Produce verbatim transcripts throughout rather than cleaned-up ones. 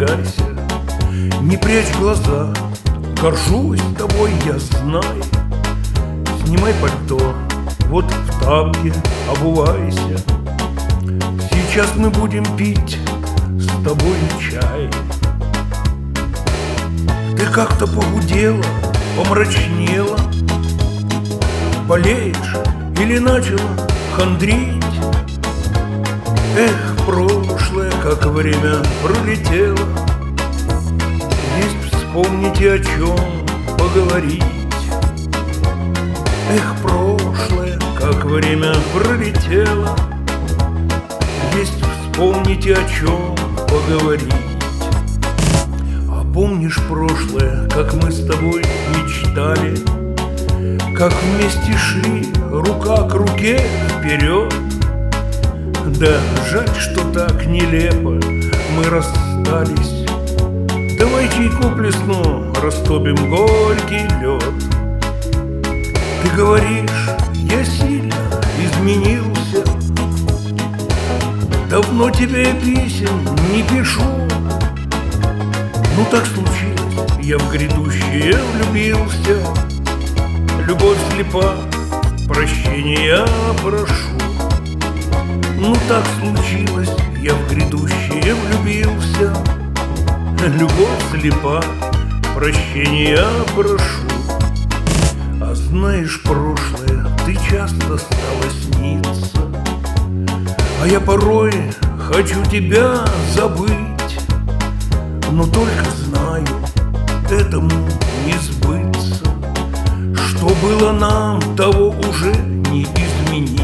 расслабляйся, не прячь глаза, горжусь тобой, я знаю. Снимай пальто, вот в тапке обувайся. Сейчас мы будем пить с тобой чай. Ты как-то похудела, помрачнела, болеешь или начала хандрить? Эх, прошлое, как время пролетело, есть вспомнить и о чем поговорить. Эх, прошлое, как время пролетело, есть вспомнить и о чем поговорить. А помнишь прошлое, как мы с тобой мечтали, как вместе шли рука к руке вперед? Да, жаль, что так нелепо мы расстались. Давай чайку плесну, растопим горький лед. Ты говоришь, я сильно изменился, давно тебе писем не пишу. Ну так случилось, я в грядущее влюбился. Любовь слепа, прощения прошу. Ну так случилось, я в грядущее влюбился. Любовь слепа, прощения прошу. А знаешь, прошлое ты часто стала сниться, а я порой хочу тебя забыть. Но только знаю, этому не сбыться. Что было нам, того уже не изменить.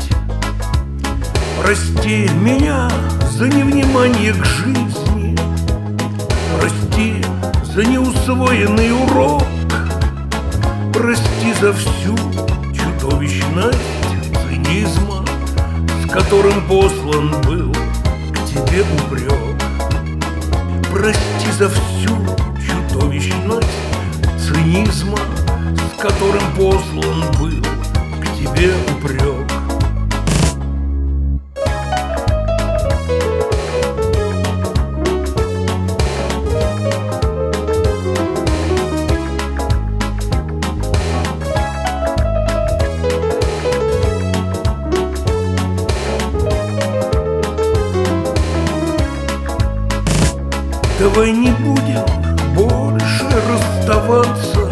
Прости меня за невнимание к жизни, прости за неусвоенный урок, прости за всю чудовищность цинизма, с которым послан был к тебе упрек. Прости за всю чудовищность цинизма, с которым послан был к тебе упрек. Давай не будем больше расставаться,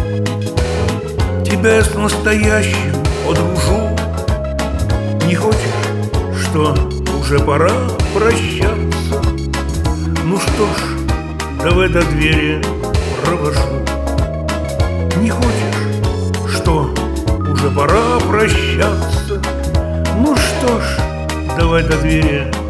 тебя я с настоящим подружу. Не хочешь, что уже пора прощаться? Ну что ж, давай до двери провожу. Не хочешь, что уже пора прощаться? Ну что ж, давай до двери